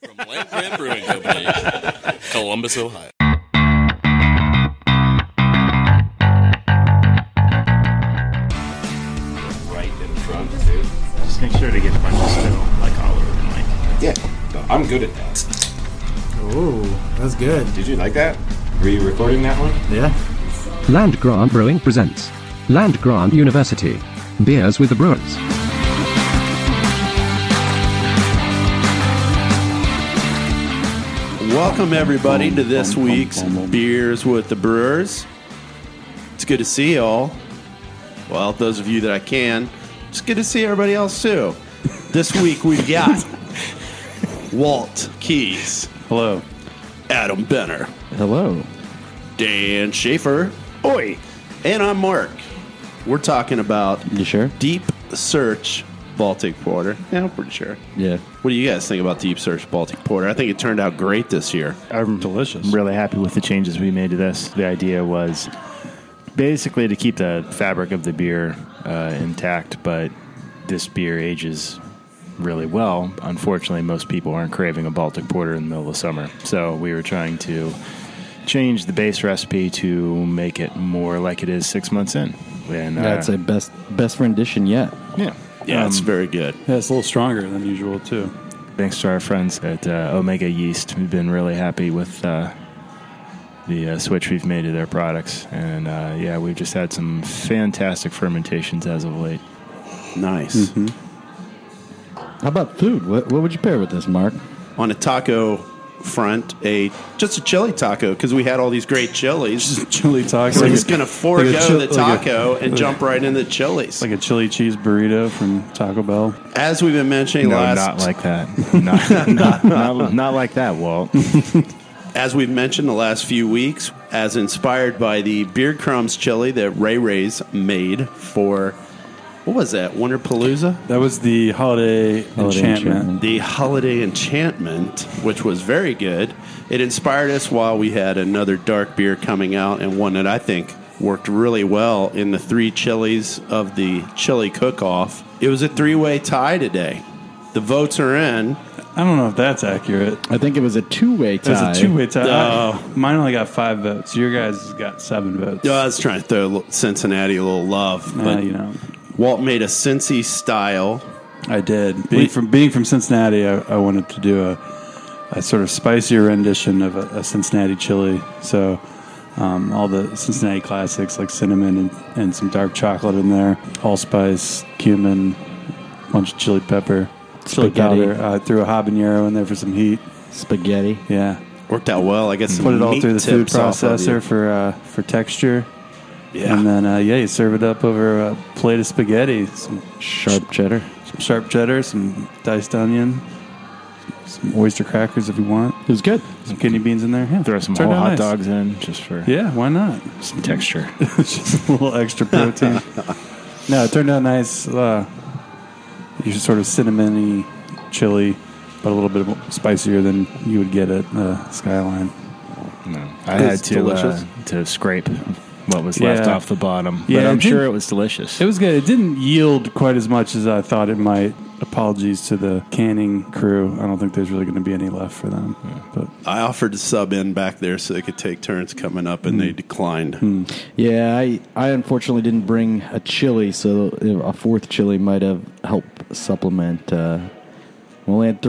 From Land Grant Brewing Company, Columbus, Ohio. Right in front, too. Just make sure to get a bunch of spittle, like all over the mic. Yeah, I'm good at that. Ooh, that's good. Did you like that? Were you recording that one? Yeah. Land Grant Brewing presents Land Grant University. Beers with the Brewers. Welcome, everybody, to this week's Beers with the Brewers. It's good to see you all. Well, those of you that I can, it's good to see everybody else, too. This week, we've got Walt Keys. Hello. Adam Benner. Hello. Dan Schaefer. Oi. And I'm Mark. We're talking about You sure? Deep Search Baltic Porter. Yeah, I'm pretty sure. Yeah. What do you guys think about Deep Search Baltic Porter? I think it turned out great this year. I'm Delicious. really happy with the changes we made to this. The idea was basically to keep the fabric of the beer intact, but this beer ages really well. Unfortunately, most people aren't craving a Baltic Porter in the middle of summer. So we were trying to change the base recipe to make it more like it is 6 months in. And, That's a best rendition yet. yeah. Yeah, it's very good. Yeah, it's a little stronger than usual, too. Thanks to our friends at Omega Yeast. We've been really happy with the switch we've made to their products. And, yeah, we've just had some fantastic fermentations as of late. Nice. Mm-hmm. How about food? What would you pair with this, Mark? On a taco front, just a chili taco, because we had all these great chilies. Chili taco. We're just going to forego the taco like and jump right into chilies. like a chili cheese burrito from Taco Bell. As we've been mentioning Not like that. not like that, Walt. as we've mentioned the last few weeks, as inspired by the Beard Crumbs chili that Ray Ray's made for, what was that, Winterpalooza? That was the Holiday Enchantment. The Holiday Enchantment, which was very good. It inspired us while we had another dark beer coming out, and one that I think worked really well in the three chilies of the chili cook-off. It was a three-way tie today. The votes are in. I don't know if that's accurate. I think it was a two-way tie. It was a two-way tie. Oh. Mine only got 5 votes. Your guys got 7 votes. I was trying to throw Cincinnati a little love, but you know, Walt made a Cincy style. I did. Being from Cincinnati, I wanted to do a sort of spicier rendition of a Cincinnati chili. So all the Cincinnati classics like cinnamon and some dark chocolate in there, allspice, cumin, a bunch of chili pepper, chili Spaghetti. powder. I threw a habanero in there for some heat. Spaghetti. Yeah. Worked out well. I guess some Put it all meat through the food tips off of processor you. for texture. Yeah. And then, you serve it up over a plate of spaghetti, some Sharp cheddar. sharp cheddar, some diced onion, some oyster crackers if you want, It was good. some kidney beans in there. Yeah. Throw some Turned whole out hot nice. dogs in just for Yeah, why not? some texture. Just a little extra protein. No, it turned out nice. You sort of cinnamony chili, but a little bit spicier than you would get at Skyline. No, I had delicious. to scrape what was left Yeah. off the bottom, but Yeah, I'm it sure did- it was delicious. It was good. It didn't yield quite as much as I thought it might. Apologies to the canning crew. I don't think there's really going to be any left for them. But I offered to sub in back there so they could take turns coming up, and they declined. Yeah, I unfortunately didn't bring a chili, so a fourth chili might have helped supplement. We only had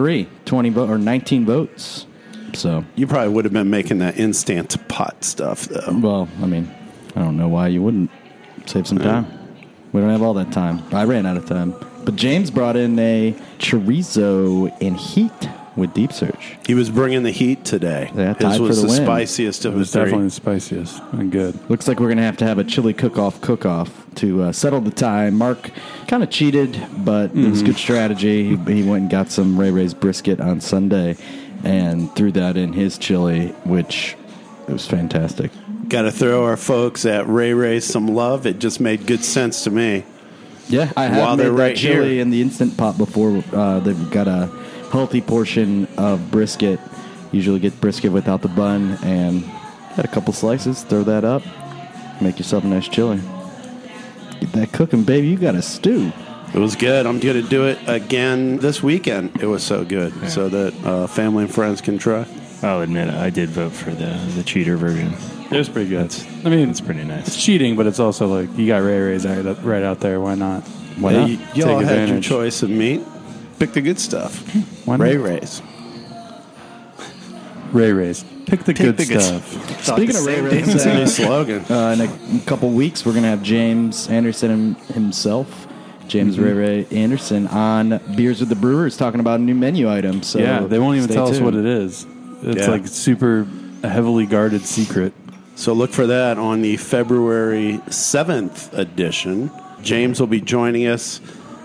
19 votes. So, You probably would have been making that instant pot stuff, though. well, I mean, I don't know why you wouldn't. Save some time. We don't have all that time. I ran out of time. But James brought in a chorizo and heat with Deep Search. He was bringing the heat today. Yeah, tied His for was the the win. spiciest it of the was three. definitely the spiciest and good. Looks like we're going to have a chili cook-off to settle the tie. Mark kind of cheated, but it was good strategy. He went and got some Ray Ray's brisket on Sunday and threw that in his chili, which it was fantastic. Got to throw our folks at Ray Ray some love. It just made good sense to me. Yeah, I While have they're made that right chili here. in the Instant Pot before. They've got a healthy portion of brisket. Usually get brisket without the bun, and got a couple slices. Throw that up. Make yourself a nice chili. Get that cooking, baby. You got a stew. It was good. I'm going to do it again this weekend. It was so good, so that family and friends can try. I'll admit I did vote for the cheater version. It was pretty good. It's pretty nice. It's cheating, but it's also like you got Ray Rays right out there. Why not? Why not? You all had your choice of meat. Pick the good stuff. Why not? Ray Rays. Ray Rays. Pick the good stuff. Speaking of Ray Rays, It's a new slogan. in a couple weeks, we're going to have James Anderson himself, James Ray Ray Anderson, on Beers with the Brewers, talking about a new menu item. So Yeah, they won't even stay tell us tuned. what it is. It's Yeah. like super heavily guarded secret. So look for that on the February 7th edition. James will be joining us.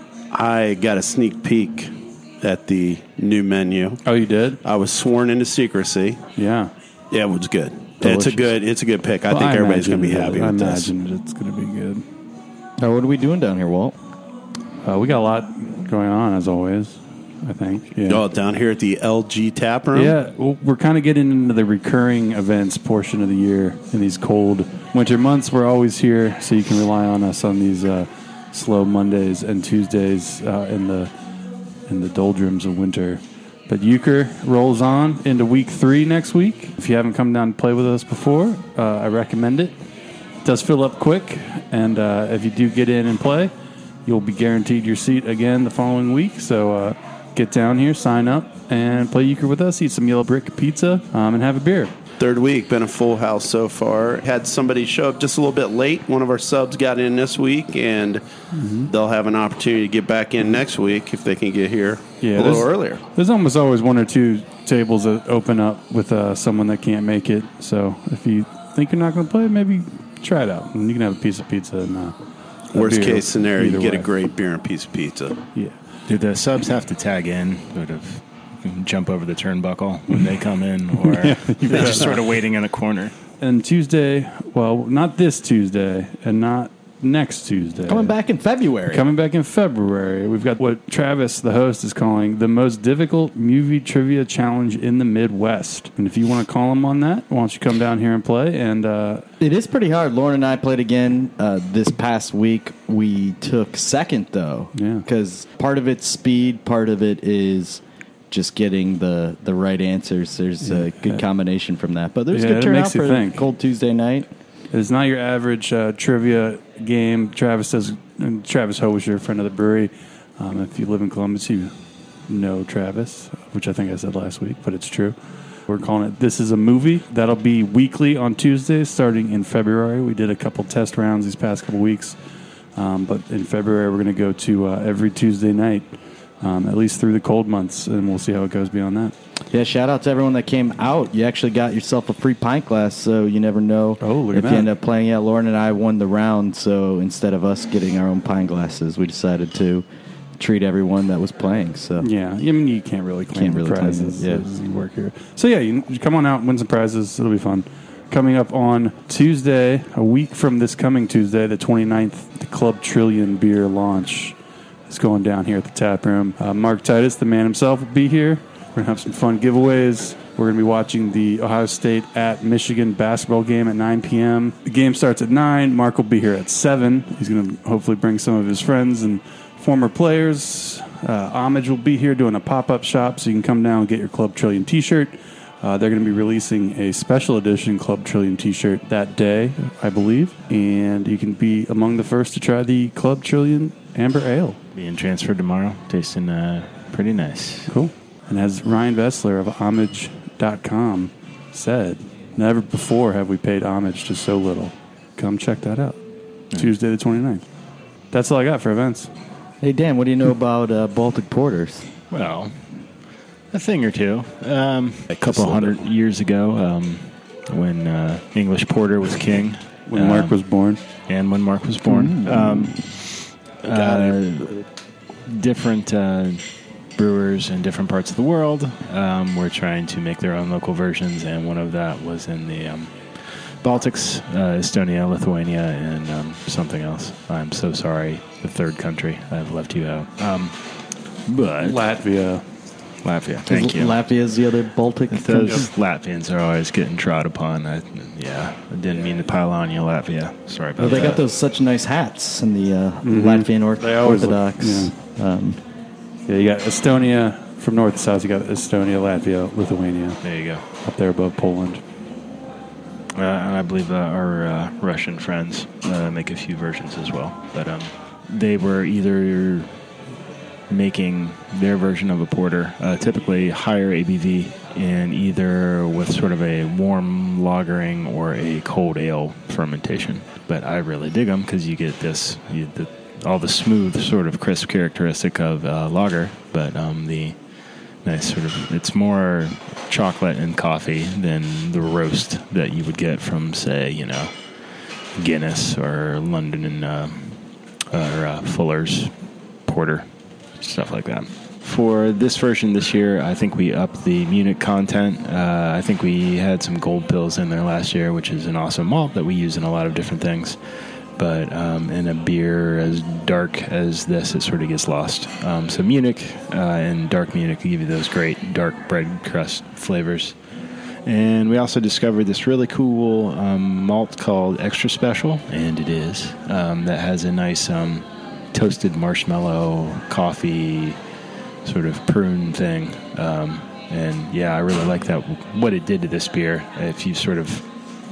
I got a sneak peek at the new menu. Oh, you did? I was sworn into secrecy. Yeah. Yeah, it was good. Delicious. It's a good pick. I think everybody's going to be happy with this. I imagine it's going to be good. What are we doing down here, Walt? We got a lot going on, as always, I think. Yeah. Oh, down here at the LG Tap Room? Yeah, well, we're kind of getting into the recurring events portion of the year in these cold winter months. We're always here, so you can rely on us on these slow Mondays and Tuesdays in the doldrums of winter. But Euchre rolls on into week 3 next week. If you haven't come down to play with us before, I recommend it. It does fill up quick, and if you do get in and play, you'll be guaranteed your seat again the following week. So get down here, sign up, and play Euchre with us. Eat some yellow brick pizza, and have a beer. Third week, been a full house so far. Had somebody show up just a little bit late. One of our subs got in this week, and they'll have an opportunity to get back in next week if they can get here a little earlier. There's almost always one or two tables that open up with someone that can't make it. So if you think you're not going to play, maybe try it out. And you can have a piece of pizza and a Worst beer case scenario, you either get a way. great beer and piece of pizza. Yeah. Do the subs have to tag in, sort of jump over the turnbuckle when they come in, or they're just sort of waiting in a corner? And Tuesday, well, not this Tuesday and not next Tuesday. Coming back in February. Coming back in February, we've got what Travis, the host, is calling the most difficult movie trivia challenge in the Midwest. And if you want to call him on that, why don't you come down here and play? And It is pretty hard. Lauren and I played again this past week. We took second, though. Yeah. Because part of it's speed, part of it is just getting the right answers. There's a good combination from that. But there's Yeah, good it turnout makes you for think. a cold Tuesday night. it's not your average trivia game. Travis does, and Travis Howisher, friend of the brewery. If you live in Columbus, you know Travis, which I think I said last week, but it's true. We're calling it This Is a Movie. That'll be weekly on Tuesdays starting in February. We did a couple test rounds these past couple weeks. But in February, we're going to go to every Tuesday night, at least through the cold months, and we'll see how it goes beyond that. Yeah, shout out to everyone that came out. You actually got yourself a free pint glass, so you never know Oh, look at if that. you end up playing. Yeah, Lauren and I won the round, so instead of us getting our own pint glasses, we decided to treat everyone that was playing. So Yeah, I mean, you can't really claim Can't really claim prizes it, yeah. as you work here. So, yeah, you come on out and win some prizes. It'll be fun. Coming up on Tuesday, a week from this coming Tuesday, the 29th, the Club Trillion beer launch is going down here at the tap room. Mark Titus, the man himself, will be here. We're going to have some fun giveaways. We're going to be watching the Ohio State at Michigan basketball game at 9 p.m. The game starts at 9. Mark will be here at 7. He's going to hopefully bring some of his friends and former players. Homage will be here doing a pop-up shop, so you can come down and get your Club Trillion t-shirt. They're going to be releasing a special edition Club Trillion t-shirt that day, I believe. And you can be among the first to try the Club Trillion Amber Ale. Being transferred tomorrow, tasting pretty nice. Cool. And as Ryan Vessler of Homage.com said, never before have we paid homage to so little. Come check that out. Tuesday the 29th. That's all I got for events. hey, Dan, what do you know about Baltic Porters? Well, a thing or two. A couple hundred years ago, when English porter was king, When Mark was born. and when Mark was born, different brewers in different parts of the world were trying to make their own local versions, and one of that was in the Baltics, Estonia, Lithuania, and something else. I'm so sorry, the third country. I've left you out. But Latvia. Latvia. Thank you. Latvia's the other Baltic. Those Latvians are always getting trod upon. I didn't mean to pile on you, Latvia. Sorry about Well, they that. got those such nice hats in the Latvian They always Orthodox. Yeah, you got Estonia from north to south. You got Estonia, Latvia, Lithuania, There you go. up there above Poland. And I believe our Russian friends make a few versions as well. But they were either making their version of a porter, typically higher ABV, and either with sort of a warm lagering or a cold ale fermentation. But I really dig them because you get this, all the smooth sort of crisp characteristic of lager, but the nice sort of, it's more chocolate and coffee than the roast that you would get from, say, Guinness or London and or Fuller's Porter, stuff like that. For this version this year, I think we upped the Munich content. I think we had some gold pills in there last year, which is an awesome malt that we use in a lot of different things. But in a beer as dark as this, it sort of gets lost. So Munich and dark Munich give you those great dark bread crust flavors. And we also discovered this really cool malt called Extra Special, and it is, that has a nice toasted marshmallow, coffee, sort of prune thing. And yeah, I really like that, what it did to this beer. If you sort of,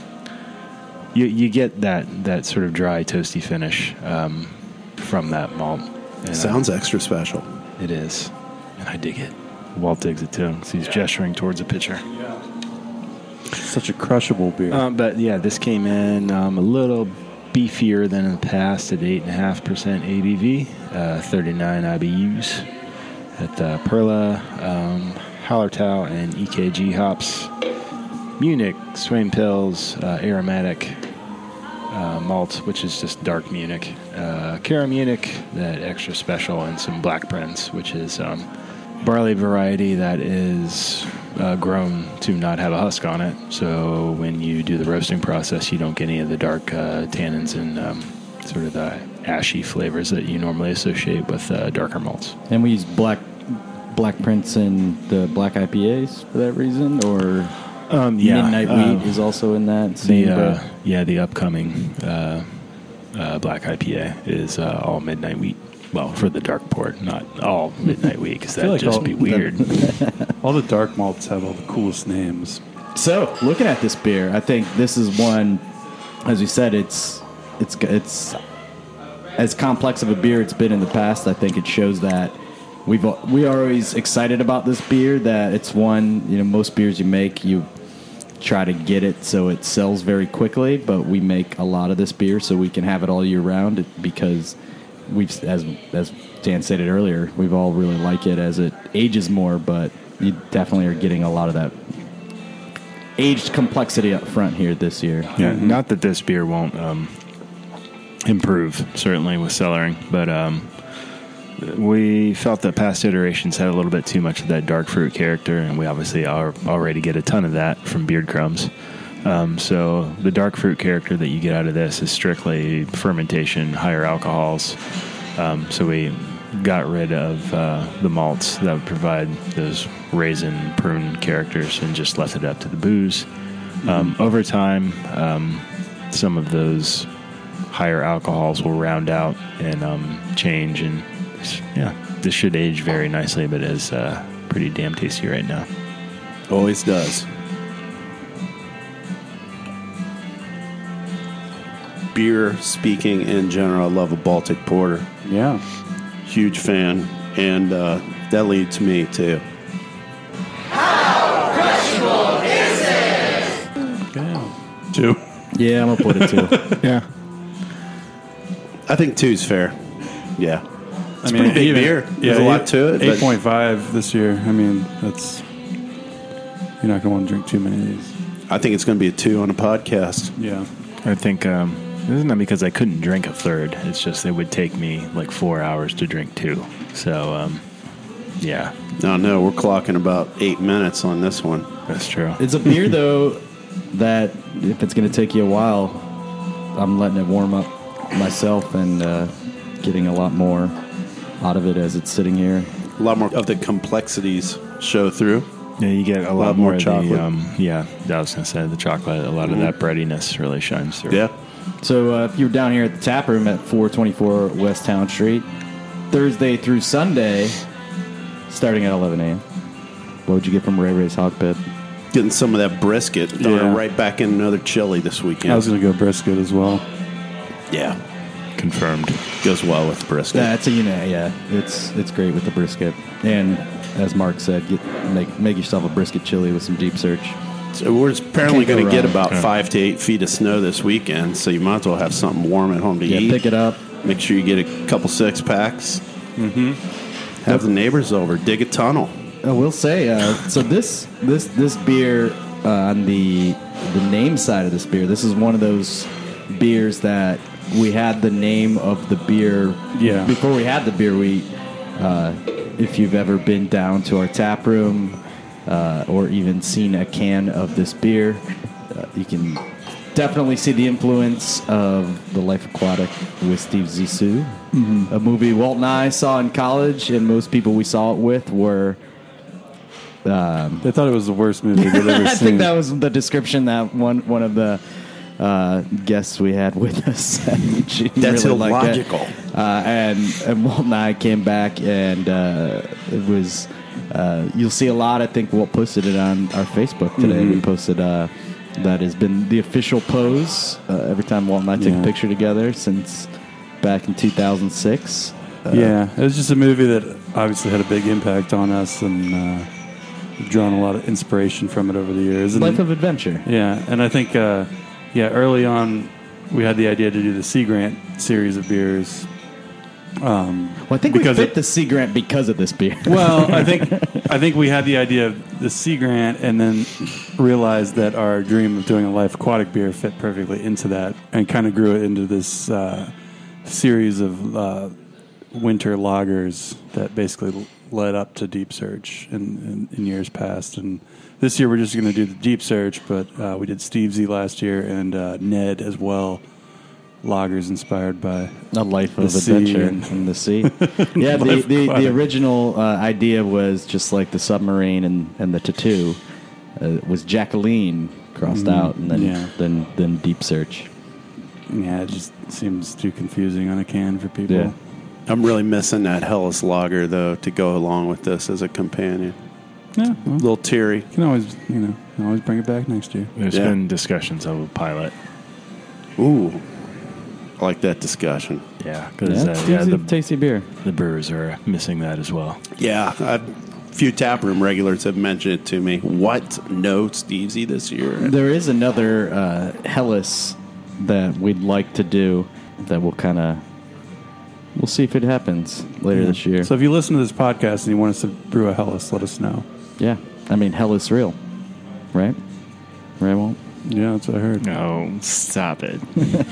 you get that sort of dry, toasty finish from that malt. And, Sounds extra special. It is, and I dig it. Walt digs it too, so he's gesturing towards a pitcher. Such a crushable beer. But yeah, this came in a little beefier than in the past at 8.5% ABV, 39 IBUs at Perla, Hallertau, and EKG hops. Munich, Swain Pils, aromatic malt, which is just dark Munich. Cara Munich, that Extra Special, and some Black Prince, which is barley variety that is grown to not have a husk on it. So when you do the roasting process, you don't get any of the dark tannins and sort of the ashy flavors that you normally associate with darker malts. And we use Black Prince in the black IPAs for that reason, or Midnight Wheat is also in that. The upcoming black IPA is all Midnight Wheat. Well, for the dark port, not all Midnight Wheat, because that'd like just be weird. All the dark malts have all the coolest names. So, looking at this beer, I think this is one, as you said, it's as complex of a beer it's been in the past. I think it shows that we are always excited about this beer, that it's one, most beers you make, you try to get it so it sells very quickly, but we make a lot of this beer so we can have it all year round, because we've, as Dan stated earlier, we've all really like it as it ages more, but you definitely are getting a lot of that aged complexity up front here this year. Yeah, not that this beer won't improve, certainly with cellaring, but we felt that past iterations had a little bit too much of that dark fruit character, and we obviously already get a ton of that from Beard Crumbs. So the dark fruit character that you get out of this is strictly fermentation, higher alcohols. So we got rid of the malts that would provide those raisin, prune characters and just left it up to the booze. Over time, some of those higher alcohols will round out and change. And yeah, this should age very nicely, but it is pretty damn tasty right now. Always does. Beer speaking in general, I love a Baltic Porter. Yeah. Huge fan. And that leads me to... Two. Yeah, I'm going to put it too. Yeah. I think 2's fair. Yeah. It's pretty big beer. There's a lot to it. 8.5 this year. I mean, that's... You're not going to want to drink too many of these. I think it's going to be a 2 on a podcast. Yeah. I think it's not because I couldn't drink a third. It's just it would take me like 4 hours to drink 2. So, yeah. No, we're clocking about 8 minutes on this one. That's true. It's a beer, though, that if it's going to take you a while, I'm letting it warm up myself and getting a lot more out of it as it's sitting here. A lot more of the complexities show through. Yeah, you get a lot lot more more of chocolate. I was going to say the chocolate. A lot of that breadiness really shines through. Yeah. So if you're down here at the tap room at 424 West Town Street, Thursday through Sunday, starting at 11 a.m. What would you get from Ray Ray's Hog Pit? Getting some of that brisket. Throwing Yeah. it right back in another chili this weekend. I was going to go brisket as well. Yeah. Confirmed. Goes well with brisket. That's it's great with the brisket. And as Mark said, make yourself a brisket chili with some deep search. So we're apparently Can't go going to get wrong. about 5 to 8 feet of snow this weekend, so you might as well have something warm at home to Yeah, eat. pick it up. Make sure you get a couple 6-packs. Mm-hmm. Have the neighbors over. Dig a tunnel. I will say, so this beer on the name side of this beer, this is one of those beers that we had the name of the beer. Yeah. Before we had the beer, if you've ever been down to our tap room or even seen a can of this beer, you can definitely see the influence of The Life Aquatic with Steve Zissou, a movie Walt and I saw in college, and most people we saw it with were. They thought it was the worst movie they've ever I seen. think that was the description that one of the guests we had with us said. She That's really liked it. illogical. And Walt and I came back, and it was. You'll see a lot. I think Walt posted it on our Facebook today. We posted that has been the official pose every time Walt and I take a picture together since back in 2006. Yeah, it was just a movie that obviously had a big impact on us, and we've drawn a lot of inspiration from it over the years. And, Life of Adventure. yeah, and I think, early on, we had the idea to do the Sea Grant series of beers. Well, I think we Because fit it- the Sea Grant because of this beer. Well, I think we had the idea of the Sea Grant, and then realized that our dream of doing a Life Aquatic beer fit perfectly into that, and kind of grew it into this series of winter lagers that basically led up to Deep Search in years past. And this year we're just going to do the Deep Search, but we did Steve Z last year and Ned as well. Lagers inspired by A Life of the sea Adventure and- in the sea. Yeah, Life the Aquatic. original idea was just like the submarine and the tattoo was Jacqueline crossed out, and then, yeah. then Deep Search. Yeah, it just seems too confusing on a can for people. Yeah. I'm really missing that Hellas Lager, though, to go along with this as a companion. Yeah, A well, little teary. can always bring it back next year. There's Yeah. been discussions of a pilot. Ooh. I like that discussion. Yeah, because Yeah, it's tasty beer. the brewers are missing that as well. Yeah, a few taproom regulars have mentioned it to me. What? No Steve Z this year? There is another Hellas that we'd like to do that we'll see if it happens later this year. So if you listen to this podcast and you want us to brew a Hellas, let us know. Yeah, I mean Hellas real, right? Right, Walt? Yeah, that's what I heard. No, stop it.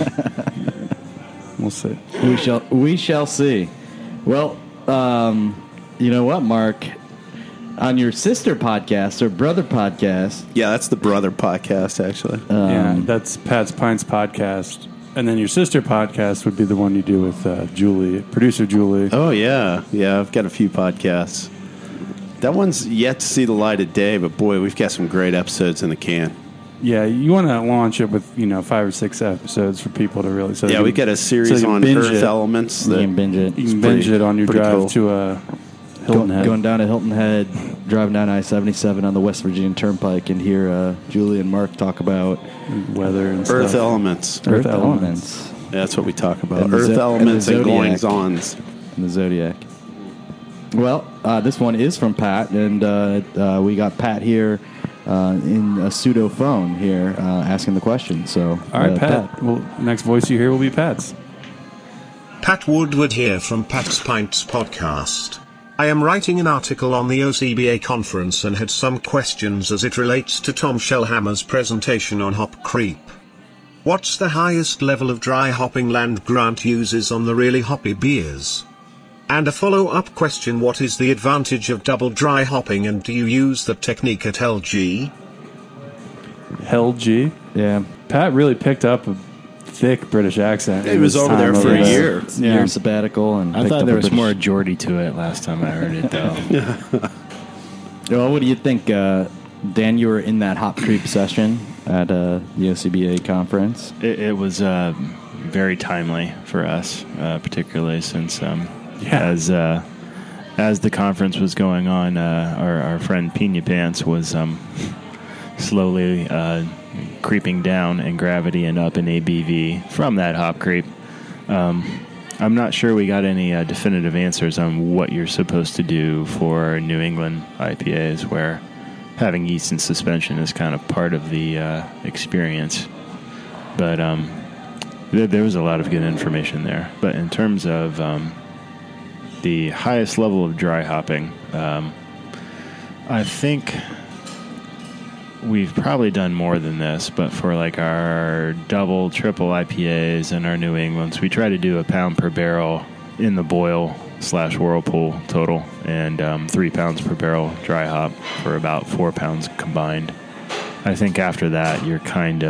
We'll see. We shall see. Well, you know what, Mark? On your sister podcast or brother podcast, Yeah, that's the Brother podcast, actually. Yeah, that's Pat's Pints podcast. And then your sister podcast would be the one you do with Julie, producer Julie. Oh, yeah. Yeah, I've got a few podcasts. That one's yet to see the light of day, but boy, we've got some great episodes in the can. Yeah, you want to launch it with 5 or 6 episodes for people to really. So Yeah, we got a series on Earth elements. you That can binge it. You can binge it on your pretty drive cool. to Hilton Head. Going down to Hilton Head, driving down I-77 on the West Virginia Turnpike, and hear Julie and Mark talk about weather and Earth stuff. elements. Earth elements. That's what we talk about. And the Earth zo- elements and and the goings zodiac. ons. and the Zodiac. Well, this one is from Pat, and we got Pat here in a pseudo phone here asking the question. So, All right, Pat. Well, next voice you hear will be Pat's. Pat Woodward here from Pat's Pints podcast. I am writing an article on the OCBA conference and had some questions as it relates to Tom Shellhammer's presentation on hop creep. What's the highest level of dry hopping Land Grant uses on the really hoppy beers? And a follow-up question: what is the advantage of double dry hopping, and do you use that technique at LG? Hell G. Yeah. Pat really picked up a thick British accent. He in was his over time there for a there. year. Yeah. Year sabbatical, and I picked thought up there a was British- more Geordie to it last time I heard it, though. Well, what do you think, Dan? You were in that Hop Creep session at the OCBA conference. It was very timely for us, particularly since as the conference was going on, our friend Pina Pants was slowly creeping down in gravity and up in ABV from that hop creep. I'm not sure we got any definitive answers on what you're supposed to do for New England IPAs, where having yeast and suspension is kind of part of the experience. But there was a lot of good information there. But in terms of the highest level of dry hopping, I think we've probably done more than this, but for like our double, triple IPAs and our New Englands, we try to do a pound per barrel in the boil / whirlpool total, and 3 pounds per barrel dry hop for about 4 pounds combined. I think after that, you're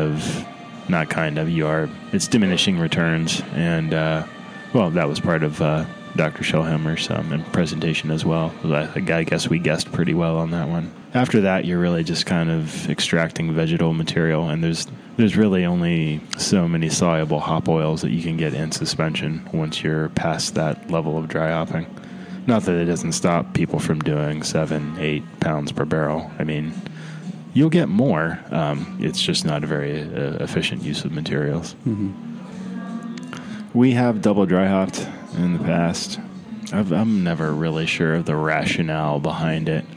it's diminishing returns, and that was part of Dr. Shellhammer's presentation as well. I guess we guessed pretty well on that one. After that, you're really just kind of extracting vegetal material, and there's really only so many soluble hop oils that you can get in suspension once you're past that level of dry hopping. Not that it doesn't stop people from doing 7-8 pounds per barrel. I mean, you'll get more. It's just not a very efficient use of materials. Mm-hmm. We have double dry hopped in the past. I'm never really sure of the rationale behind it.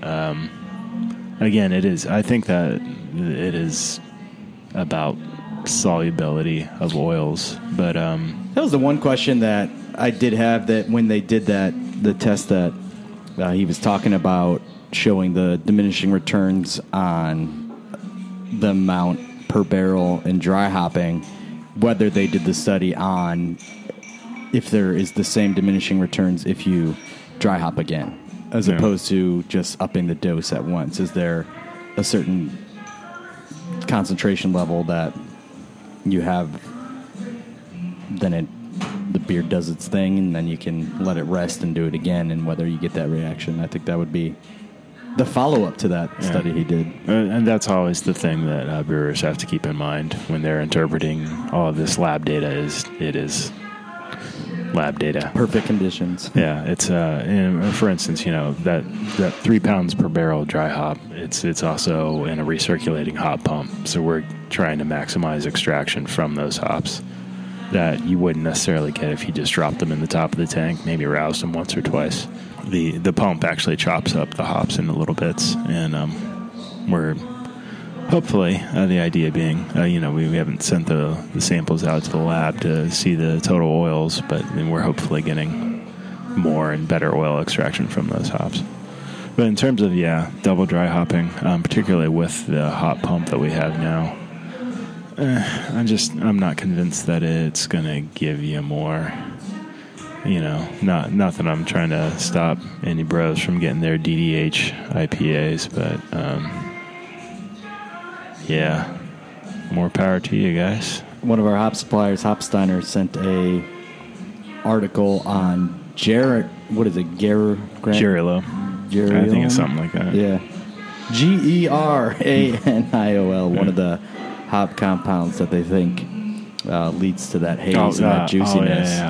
Again, I think that it is about solubility of oils, but that was the one question that I did have, that when they did the test that he was talking about, showing the diminishing returns on the amount per barrel in dry hopping, whether they did the study on if there is the same diminishing returns if you dry hop again, as opposed to just upping the dose at once. Is there a certain concentration level that you have, then the beer does its thing, and then you can let it rest and do it again, and whether you get that reaction? I think that would be the follow-up to that study he did. And that's always the thing that brewers have to keep in mind when they're interpreting all of this lab data. It is lab data. Perfect conditions. Yeah, it's for instance, that 3 pounds per barrel dry hop, it's also in a recirculating hop pump, so we're trying to maximize extraction from those hops that you wouldn't necessarily get if you just dropped them in the top of the tank, maybe roused them once or twice. The pump actually chops up the hops into little bits, and we're hopefully, the idea being, we haven't sent the samples out to the lab to see the total oils, but we're hopefully getting more and better oil extraction from those hops. But in terms of, double dry hopping, particularly with the hop pump that we have now, I'm not convinced that it's going to give you more. Not that I'm trying to stop any bros from getting their DDH IPAs, but more power to you guys. One of our hop suppliers, Hopsteiner, sent a article on Gerilo. I think it's something like that. Yeah. Geranil, one of the hop compounds that they think leads to that haze and that juiciness.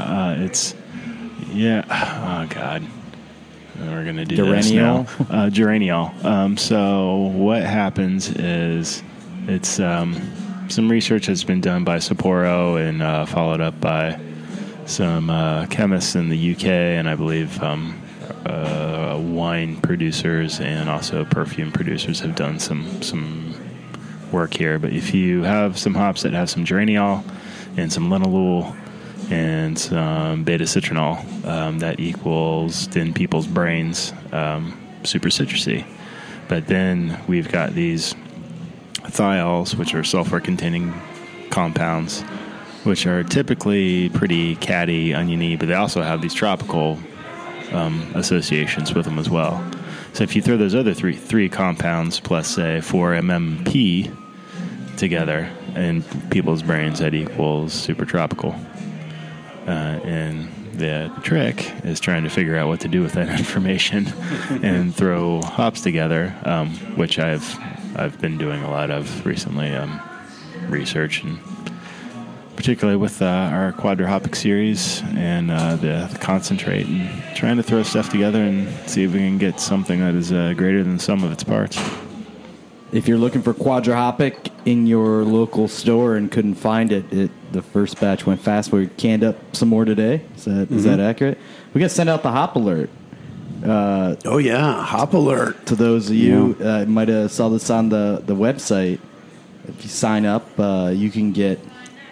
Oh, God. We're going to do this now. Geraniol. So what happens is it's some research has been done by Sapporo and followed up by some chemists in the UK, and I believe wine producers and also perfume producers have done some work here. But if you have some hops that have some geraniol and some linalool and some beta-citronol, that equals, in people's brains, super citrusy. But then we've got these thiols, which are sulfur-containing compounds, which are typically pretty catty, oniony, but they also have these tropical associations with them as well. So if you throw those other three compounds plus, say, 4-MMP together in people's brains, that equals super tropical. And The trick is trying to figure out what to do with that information and throw hops together, which I've been doing a lot of recently, research, and particularly with our Quadra-Hopic series and the concentrate, and trying to throw stuff together and see if we can get something that is greater than the sum of its parts. If you're looking for Quadra-Hopic in your local store and couldn't find it, the first batch went fast. We canned up some more today. Is that accurate? We got to send out the hop alert. Oh, yeah, hop alert. To those of you might have saw this on the website. If you sign up, you can get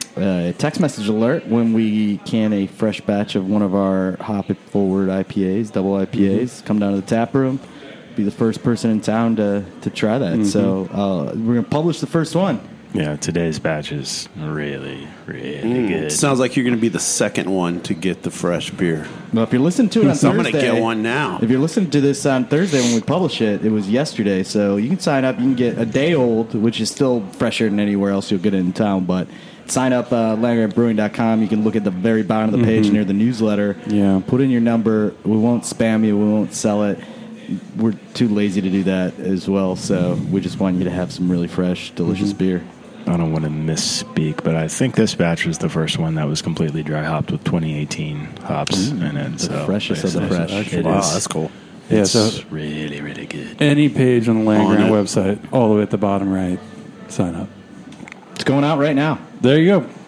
a text message alert when we can a fresh batch of one of our Hop It Forward IPAs, double IPAs. Come down to the tap room. Be the first person in town to try that. So we're going to publish the first one. Yeah, today's batch is really, really good. Sounds like you're going to be the second one to get the fresh beer. Well, if you're listening to it on Thursday, I'm going to get one now. If you're listening to this on Thursday when we publish it, it was yesterday. So you can sign up. You can get a day old, which is still fresher than anywhere else you'll get it in town. But sign up landgrantbrewing.com. You can look at the very bottom of the page near the newsletter. Yeah. Put in your number. We won't spam you. We won't sell it. We're too lazy to do that as well. So we just want you to have some really fresh, delicious beer. I don't want to misspeak, but I think this batch was the first one that was completely dry hopped with 2018 hops in it. The freshest of the fresh. Wow, that's cool. Yeah, It's so really, really good. any page on the Land On Grant it. website, all the way at the bottom right, sign up. It's going out right now. There you go.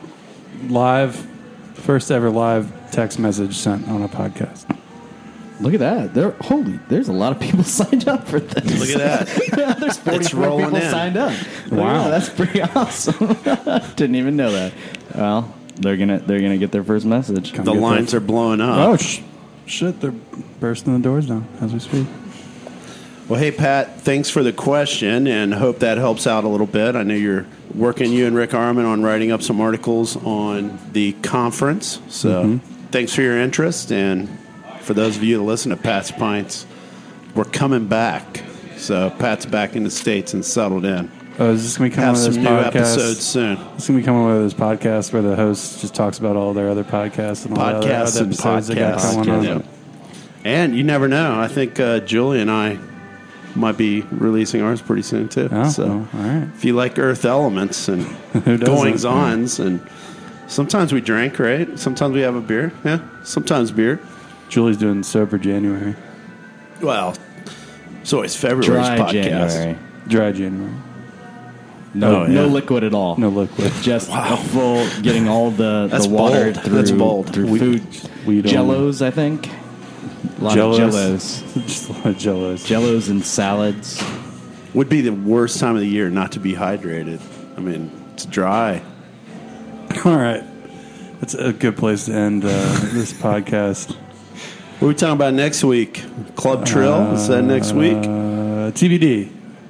Live, first ever live text message sent on a podcast. Look at that. There's a lot of people signed up for this. Look at that. There's 44 rolling people in. signed up. Wow. That's pretty awesome. Didn't even know that. Well, they're gonna get their first message. The lines are blowing up. Oh, shit, they're bursting the doors down as we speak. Well, hey, Pat, thanks for the question, and hope that helps out a little bit. I know you're working, you and Rick Arman, on writing up some articles on the conference. So thanks for your interest, and for those of you that listen to Pat's Pints, we're coming back. So Pat's back in the States and settled in. Oh, is this going to be Have coming some with new this podcast? episodes soon. It's going to be coming with this podcast where the host just talks about all their other podcasts and all the Podcasts other and episodes they got podcasts. going on. Yeah. And you never know. I think Julie and I might be releasing ours pretty soon, too. Oh, So well, all right. if you like Earth Elements and Who doesn't? goings-ons, and sometimes we drink, right? Sometimes we have a beer. Yeah, sometimes beer. Julie's doing Sober January. Well, it's always February's Dry podcast. January. Dry January. No, Oh, yeah. no liquid at all. No liquid. Just a full getting all the That's water bold. through, That's bold. through Weed- food. weed only. Jellos, I think. A lot of Jellos. Just a lot of Jellos. Jellos and salads. Would be the worst time of the year not to be hydrated. I mean, it's dry. All right. That's a good place to end this podcast. What are we talking about next week? Club Trill? Is that next week? TBD.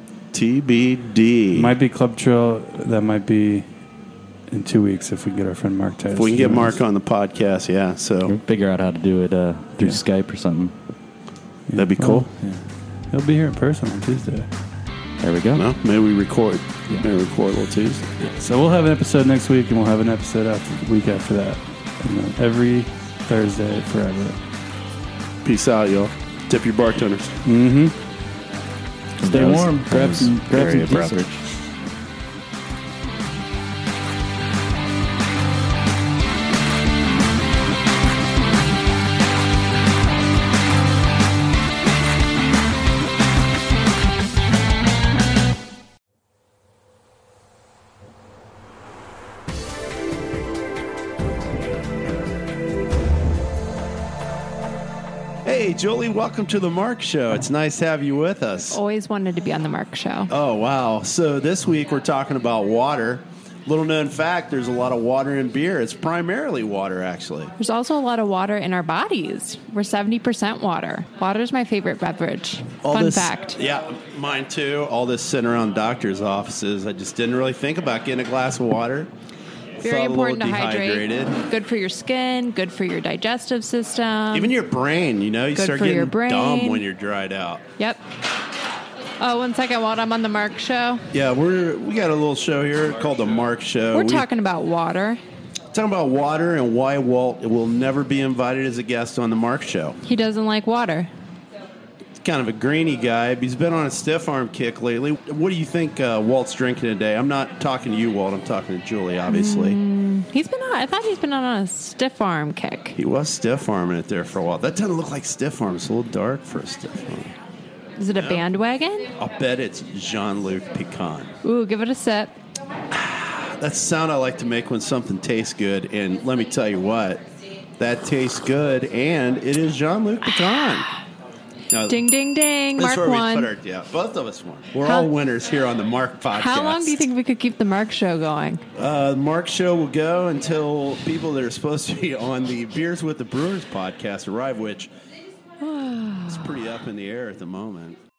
TBD. Might be Club Trail. That might be in 2 weeks if we can get our friend Mark Titus. If we can get Mark on the podcast, yeah. So We'll figure out how to do it through Skype or something. that'd be cool. Yeah. He'll be here in person on Tuesday. There we go. Well, maybe we record. Maybe record a little Tuesday. So we'll have an episode next week, and we'll have an episode the week after that. And then every Thursday forever. Peace out, y'all. Tip your bartenders. Stay That was- warm. that Grab was some very abrupt. research. Hey, Julie, welcome to the Mark Show. It's nice to have you with us. Always wanted to be on the Mark Show. Oh, wow. So this week we're talking about water. Little known fact, there's a lot of water in beer. It's primarily water, actually. There's also a lot of water in our bodies. We're 70% water. Water is my favorite beverage. Fun fact. Yeah, mine too. All this sitting around doctors' offices. I just didn't really think about getting a glass of water. Very Felt a little important to hydrate. dehydrated. Good for your skin, good for your digestive system. Even your brain, you know, you Good start for your getting brain. dumb when you're dried out. Yep. Oh, 1 second while I'm on the Mark Show. Yeah, we got a little show here called the Mark Show. We're talking about water. Talking about water and why Walt will never be invited as a guest on the Mark Show. He doesn't like water. Kind of a greeny guy. He's been on a stiff arm kick lately. What do you think Walt's drinking today? I'm not talking to you, Walt. I'm talking to Julie, obviously. I thought he's been on a stiff arm kick. He was stiff arming it there for a while. That doesn't look like stiff arm. It's a little dark for a stiff arm. Is it a bandwagon? I'll bet it's Jean-Luc Picon. Ooh, give it a sip. That's the sound I like to make when something tastes good. And let me tell you what, that tastes good, and it is Jean-Luc Picon. Now, Ding, ding, ding. Mark won. Both of us won. We're all winners here on the Mark podcast. How long do you think we could keep the Mark Show going? The Mark Show will go until people that are supposed to be on the Beers with the Brewers podcast arrive, which is pretty up in the air at the moment.